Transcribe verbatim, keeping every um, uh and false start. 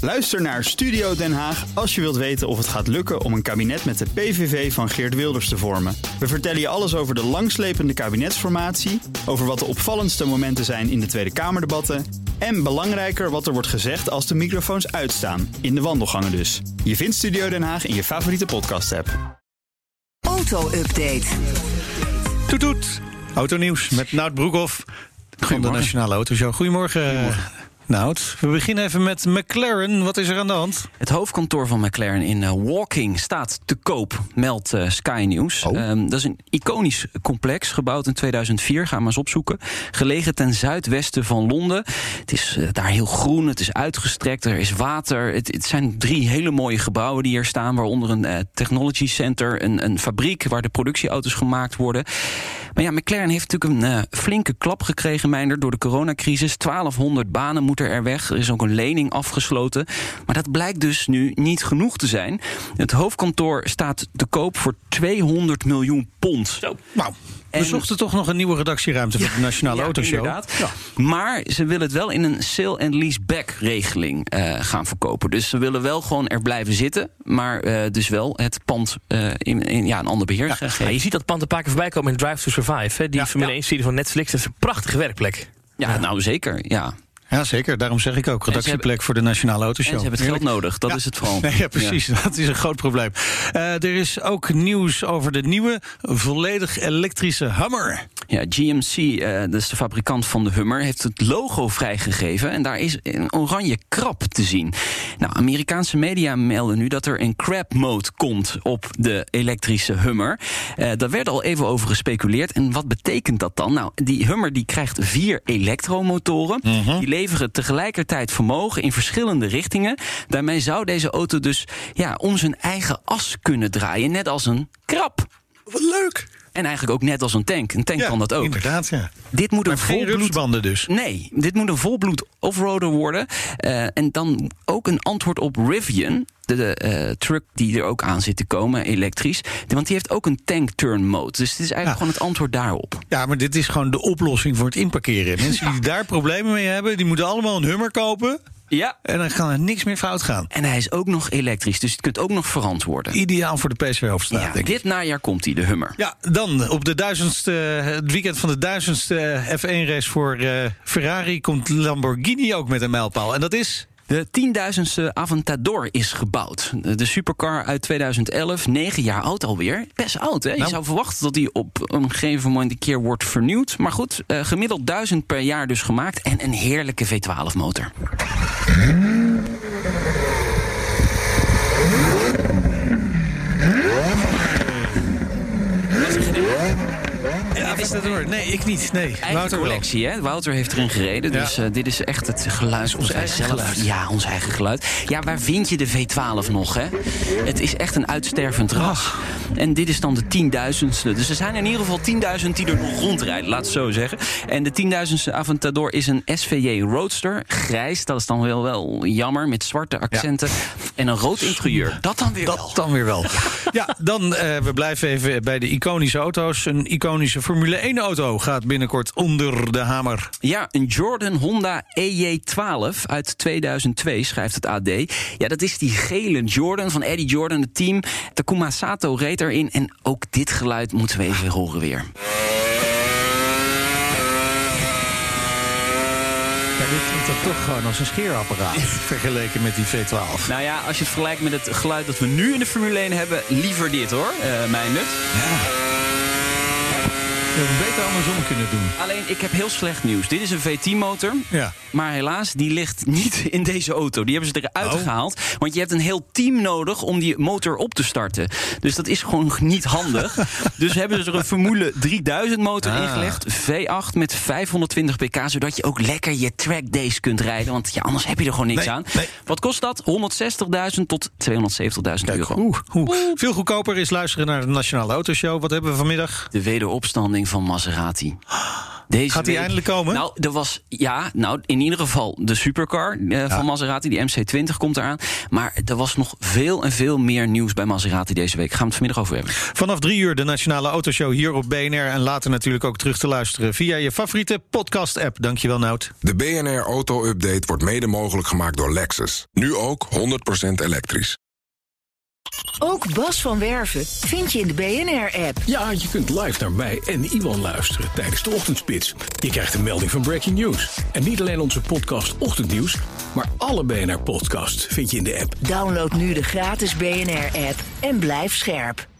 Luister naar Studio Den Haag als je wilt weten of het gaat lukken om een kabinet met de P V V van Geert Wilders te vormen. We vertellen je alles over de langslepende kabinetsformatie, over wat de opvallendste momenten zijn in de Tweede Kamerdebatten en belangrijker wat er wordt gezegd als de microfoons uitstaan, in de wandelgangen dus. Je vindt Studio Den Haag in je favoriete podcast-app. Auto-update. Toet toet. Autonieuws met Nout Broekhoff van de Nationale Autoshow. Goedemorgen. Goedemorgen. Nout, we beginnen even met McLaren. Wat is er aan de hand? Het hoofdkantoor van McLaren in uh, Woking staat te koop, meldt uh, Sky News. Oh. Um, dat is een iconisch complex, gebouwd in tweeduizend vier. Ga maar eens opzoeken. Gelegen ten zuidwesten van Londen. Het is uh, daar heel groen, het is uitgestrekt, er is water. Het, het zijn drie hele mooie gebouwen die hier staan, waaronder een uh, technology center, een, een fabriek waar de productieauto's gemaakt worden. Maar ja, McLaren heeft natuurlijk een uh, flinke klap gekregen, Meijner, door de coronacrisis. twaalfhonderd banen moeten er weg. Er is ook een lening afgesloten. Maar dat blijkt dus nu niet genoeg te zijn. Het hoofdkantoor staat te koop voor tweehonderd miljoen pond. Zo. Nou, we En, zochten toch nog een nieuwe redactieruimte voor ja, de Nationale ja, Autoshow. Inderdaad. Ja. Maar ze willen het wel in een sale-and-lease-back-regeling uh, gaan verkopen. Dus ze willen wel gewoon er blijven zitten, maar uh, dus wel het pand uh, in, in ja, een ander beheer ja, geven. ja, je ziet dat pand een paar keer voorbij komen in Drive to Survive. Hè? Die Ja, Formule ja. één-serie van Netflix, dat is een prachtige werkplek. Ja, ja, nou zeker, ja. Ja, zeker. Daarom zeg ik ook redactieplek hebben, voor de Nationale Autoshow. En ze hebben het geld nodig, dat ja. is het vooral. Nee, ja, precies. Ja. Dat is een groot probleem. Uh, er is ook nieuws over de nieuwe, volledig elektrische Hummer. Ja, G M C, uh, dat is de fabrikant van de Hummer, heeft het logo vrijgegeven. En daar is een oranje krab te zien. Nou, Amerikaanse media melden nu dat er een crab mode komt op de elektrische Hummer. Uh, daar werd al even over gespeculeerd. En wat betekent dat dan? Nou, die Hummer die krijgt vier elektromotoren. Mm-hmm. Die leveren tegelijkertijd vermogen in verschillende richtingen. Daarmee zou deze auto dus ja, om zijn eigen as kunnen draaien. Net als een krab. Wat leuk! En eigenlijk ook net als een tank. Een tank ja, kan dat ook. Inderdaad, ja. Dit moet maar een geen volbloed... rupsbanden dus. Nee, dit moet een volbloed offroader worden. Uh, en dan ook een antwoord op Rivian, de, de uh, truck die er ook aan zit te komen, elektrisch. Want die heeft ook een tank turn mode. Dus dit is eigenlijk ja. gewoon het antwoord daarop. Ja, maar dit is gewoon de oplossing voor het inparkeren. Mensen ja. die daar problemen mee hebben, die moeten allemaal een Hummer kopen. Ja. En dan kan er niks meer fout gaan. En hij is ook nog elektrisch, dus je kunt ook nog verantwoorden. Ideaal voor de P S V-hoofdstraat, ja, denk ik. Dit najaar komt hij, de Hummer. Ja, dan op de duizendste, het weekend van de duizendste F één race voor uh, Ferrari komt Lamborghini ook met een mijlpaal. En dat is... De tienduizendste Aventador is gebouwd. De supercar uit tweeduizend elf, negen jaar oud alweer. Best oud, hè? Je nou. zou verwachten dat die op een gegeven moment een keer wordt vernieuwd. Maar goed, uh, gemiddeld duizend per jaar dus gemaakt. En een heerlijke V twaalf motor. Ja, is dat hoor? Nee, ik niet. Nee, Eigen Wouter collectie, hè? Wouter heeft erin gereden. Ja. Dus uh, dit is echt het geluid. Ons eigen zelf, geluid. Ja, ons eigen geluid. Ja, waar vind je de V twaalf nog, hè? Het is echt een uitstervend ras. Oh. En dit is dan de tienduizendste. Dus er zijn in ieder geval tienduizend die er nog rondrijden, laat het zo zeggen. En de tienduizendste Aventador is een S V J Roadster. Grijs, dat is dan wel, wel jammer, met zwarte accenten. Ja. En een rood interieur. Dat dan weer dat wel. dan weer wel. Ja, ja dan, uh, we blijven even bij de iconische auto's. Een iconische Formule één-auto gaat binnenkort onder de hamer. Ja, een Jordan Honda E J twaalf uit tweeduizend twee, schrijft het A D. Ja, dat is die gele Jordan van Eddie Jordan, het team. Takuma Sato reed erin. En ook dit geluid moeten we even horen weer. Ja, dit klinkt dan toch gewoon als een scheerapparaat vergeleken met die V twaalf. Nou ja, als je het vergelijkt met het geluid dat we nu in de Formule één hebben, liever dit hoor, uh, mijn nut. Ja. We hebben beter andersom kunnen doen. Alleen, ik heb heel slecht nieuws. Dit is een V tien motor. Ja. Maar helaas, die ligt niet in deze auto. Die hebben ze eruit oh. gehaald. Want je hebt een heel team nodig om die motor op te starten. Dus dat is gewoon niet handig. Dus hebben ze er een Formule drieduizend motor ah. ingelegd. V acht met vijfhonderdtwintig pk. Zodat je ook lekker je track days kunt rijden. Want ja, anders heb je er gewoon niks nee, aan. Nee. Wat kost dat? honderdzestigduizend tot tweehonderdzeventigduizend euro. Oeh, oeh. Veel goedkoper is luisteren naar de Nationale Autoshow. Wat hebben we vanmiddag? De wederopstanding van Maserati. Deze Gaat die week- eindelijk komen? Nou, er was, ja, nou, in ieder geval de supercar uh, Ja. van Maserati, die M C twintig komt eraan. Maar er was nog veel en veel meer nieuws bij Maserati deze week. Gaan we het vanmiddag over hebben. Vanaf drie uur de Nationale Autoshow hier op B N R. En later natuurlijk ook terug te luisteren via je favoriete podcast-app. Dankjewel, Nout. De B N R Auto Update wordt mede mogelijk gemaakt door Lexus. Nu ook honderd procent elektrisch. Ook Bas van Werven vind je in de B N R-app. Ja, je kunt live naar mij en Iwan luisteren tijdens de ochtendspits. Je krijgt een melding van Breaking News. En niet alleen onze podcast Ochtendnieuws, maar alle B N R-podcasts vind je in de app. Download nu de gratis B N R-app en blijf scherp.